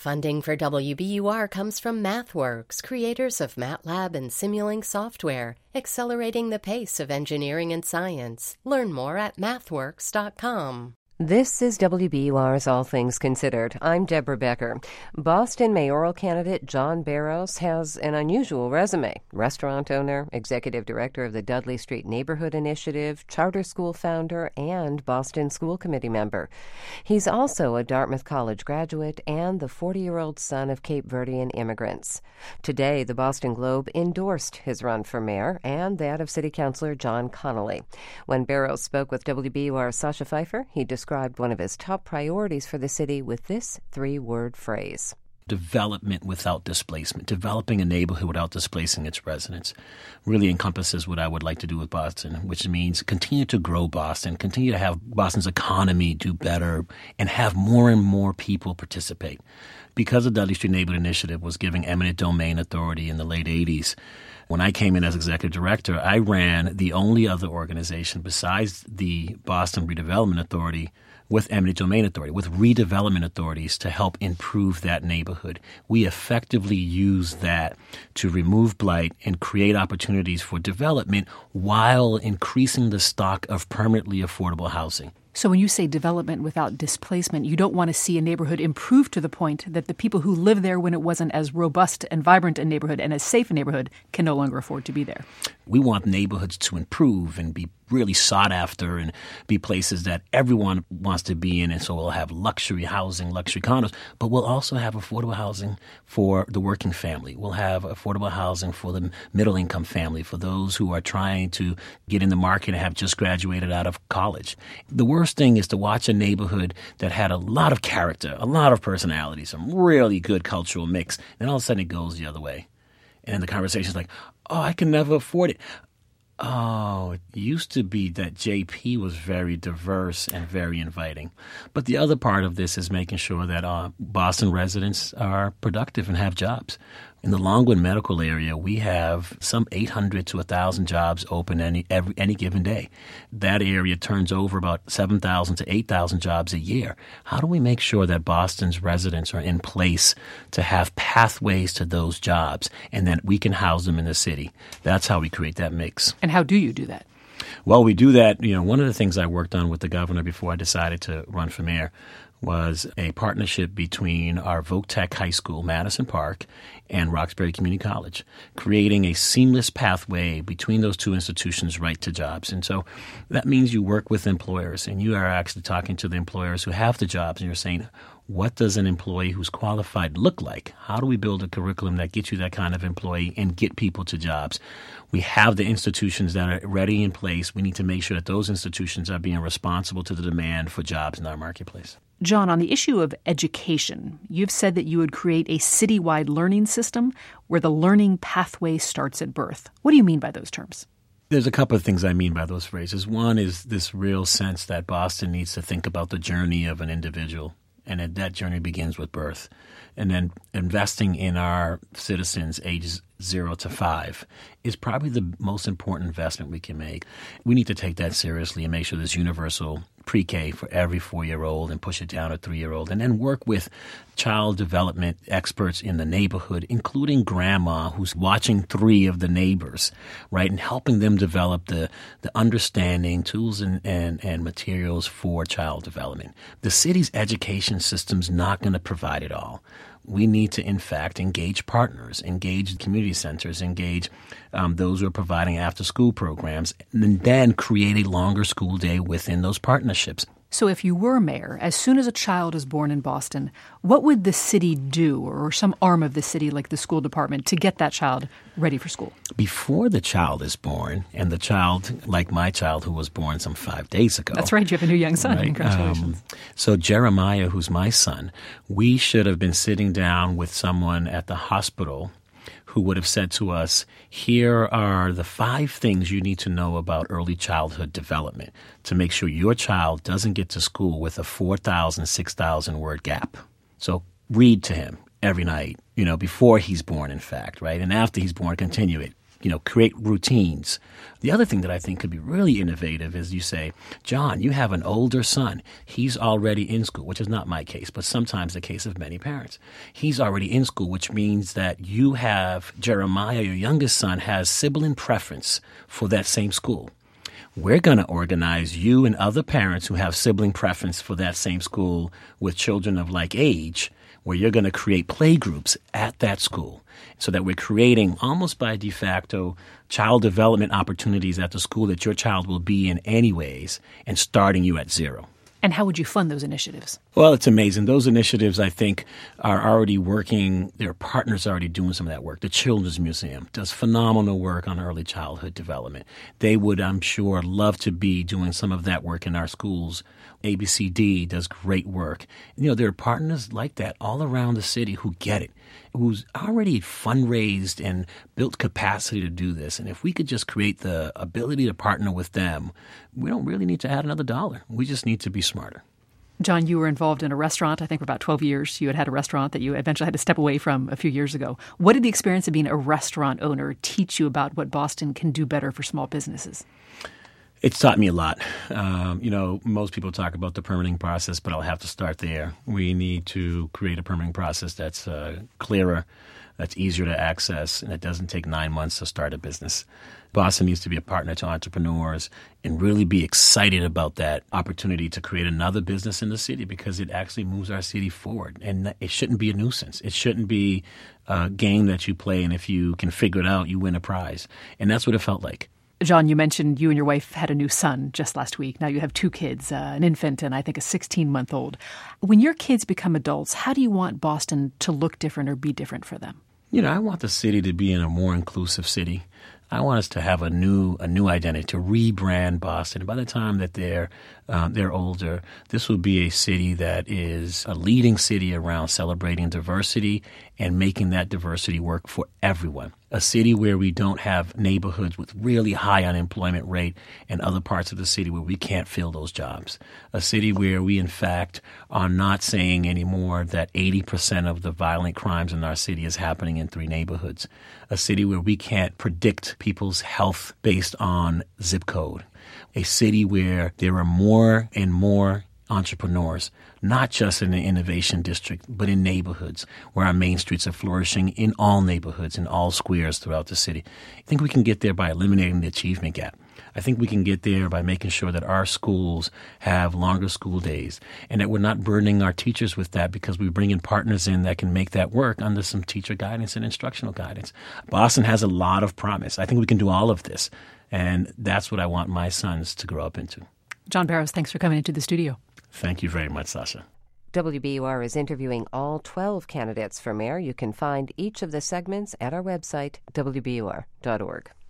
Funding for WBUR comes from MathWorks, creators of MATLAB and Simulink software, accelerating the pace of engineering and science. Learn more at mathworks.com. This is WBUR's All Things Considered. I'm Deborah Becker. Boston mayoral candidate John Barrows has an unusual resume. Restaurant owner, executive director of the Dudley Street Neighborhood Initiative, charter school founder, and Boston School Committee member. He's also a Dartmouth College graduate and the 40-year-old son of Cape Verdean immigrants. Today, the Boston Globe endorsed his run for mayor and that of City Councilor John Connolly. When Barrows spoke with WBUR's Sasha Pfeiffer, he described one of his top priorities for the city with this three-word phrase. Development without displacement. Developing a neighborhood without displacing its residents really encompasses what I would like to do with Boston, which means continue to grow Boston, continue to have Boston's economy do better, and have more and more people participate. Because the Dudley Street Neighborhood Initiative was giving eminent domain authority in the late 80s, when I came in as executive director, I ran the only other organization besides the Boston Redevelopment Authority with eminent domain authority, with redevelopment authorities to help improve that neighborhood. We effectively use that to remove blight and create opportunities for development while increasing the stock of permanently affordable housing. So when you say development without displacement, you don't want to see a neighborhood improve to the point that the people who live there when it wasn't as robust and vibrant a neighborhood and as safe a neighborhood can no longer afford to be there. We want neighborhoods to improve and be really sought after and be places that everyone wants to be in. And so we'll have luxury housing, luxury condos, but we'll also have affordable housing for the working family. We'll have affordable housing for the middle income family, for those who are trying to get in the market and have just graduated out of college. The worst thing is to watch a neighborhood that had a lot of character, a lot of personality, some really good cultural mix, and all of a sudden it goes the other way. And then the conversation is like, oh, I can never afford it. Oh, it used to be that JP was very diverse and very inviting. But the other part of this is making sure that Boston residents are productive and have jobs. In the Longwood medical area, we have some 800 to 1,000 jobs open any given day. That area turns over about 7,000 to 8,000 jobs a year. How do we make sure that Boston's residents are in place to have pathways to those jobs and that we can house them in the city? That's how we create that mix. And how do you do that? Well, we do that. One of the things I worked on with the governor before I decided to run for mayor was a partnership between our Voc-Tech High School, Madison Park, and Roxbury Community College, creating a seamless pathway between those two institutions right to jobs. And so that means you work with employers, and you are actually talking to the employers who have the jobs, and you're saying, what does an employee who's qualified look like? How do we build a curriculum that gets you that kind of employee and get people to jobs? We have the institutions that are ready in place. We need to make sure that those institutions are being responsible to the demand for jobs in our marketplace. John, on the issue of education, you've said that you would create a citywide learning system where the learning pathway starts at birth. What do you mean by those terms? There's a couple of things I mean by those phrases. One is this real sense that Boston needs to think about the journey of an individual, and that journey begins with birth. And then investing in our citizens ages 0 to 5 is probably the most important investment we can make. We need to take that seriously and make sure there's universal pre-K for every 4-year-old and push it down to 3-year-old, and then work with child development experts in the neighborhood, including grandma who's watching 3 of the neighbors, right, and helping them develop the understanding, tools, and materials for child development. The city's education system's not going to provide it all. We need to, in fact, engage partners, engage community centers, engage those who are providing after-school programs, and then create a longer school day within those partnerships. So if you were mayor, as soon as a child is born in Boston, what would the city do, or some arm of the city like the school department, to get that child ready for school? Before the child is born, and the child, like my child who was born some 5 days ago. That's right. You have a new young son. Right? Congratulations. So Jeremiah, who's my son, we should have been sitting down with someone at the hospital who would have said to us, here are the 5 things you need to know about early childhood development to make sure your child doesn't get to school with a 4,000, 6,000 word gap. So read to him every night, before he's born, in fact, right? And after he's born, continue it. create routines. The other thing that I think could be really innovative is you say, John, you have an older son. He's already in school, which is not my case, but sometimes the case of many parents. He's already in school, which means that you have Jeremiah, your youngest son, has sibling preference for that same school. We're going to organize you and other parents who have sibling preference for that same school with children of like age, where you're going to create play groups at that school so that we're creating almost by de facto child development opportunities at the school that your child will be in anyways and starting you at zero. And how would you fund those initiatives? Well, it's amazing. Those initiatives, I think, are already working. Their partners are already doing some of that work. The Children's Museum does phenomenal work on early childhood development. They would, I'm sure, love to be doing some of that work in our schools. ABCD does great work. There are partners like that all around the city who get it, who's already fundraised and built capacity to do this. And if we could just create the ability to partner with them, we don't really need to add another dollar. We just need to be smarter. John, you were involved in a restaurant, I think, for about 12 years. You had a restaurant that you eventually had to step away from a few years ago. What did the experience of being a restaurant owner teach you about what Boston can do better for small businesses? It's taught me a lot. Most people talk about the permitting process, but I'll have to start there. We need to create a permitting process that's clearer, that's easier to access, and it doesn't take 9 months to start a business. Boston needs to be a partner to entrepreneurs and really be excited about that opportunity to create another business in the city because it actually moves our city forward. And it shouldn't be a nuisance. It shouldn't be a game that you play, and if you can figure it out, you win a prize. And that's what it felt like. John, you mentioned you and your wife had a new son just last week. Now you have two kids, an infant and I think a 16-month-old. When your kids become adults, how do you want Boston to look different or be different for them? I want the city to be in a more inclusive city. I want us to have a new identity, to rebrand Boston. By the time that they're older, this will be a city that is a leading city around celebrating diversity and making that diversity work for everyone. A city where we don't have neighborhoods with really high unemployment rate and other parts of the city where we can't fill those jobs. A city where we, in fact, are not saying anymore that 80% of the violent crimes in our city is happening in 3 neighborhoods. A city where we can't predict people's health based on zip code. A city where there are more and more entrepreneurs, not just in the innovation district, but in neighborhoods where our main streets are flourishing in all neighborhoods, in all squares throughout the city. I think we can get there by eliminating the achievement gap. I think we can get there by making sure that our schools have longer school days and that we're not burdening our teachers with that because we bring in partners in that can make that work under some teacher guidance and instructional guidance. Boston has a lot of promise. I think we can do all of this, and that's what I want my sons to grow up into. John Barrows, thanks for coming into the studio. Thank you very much, Sasha. WBUR is interviewing all 12 candidates for mayor. You can find each of the segments at our website, wbur.org.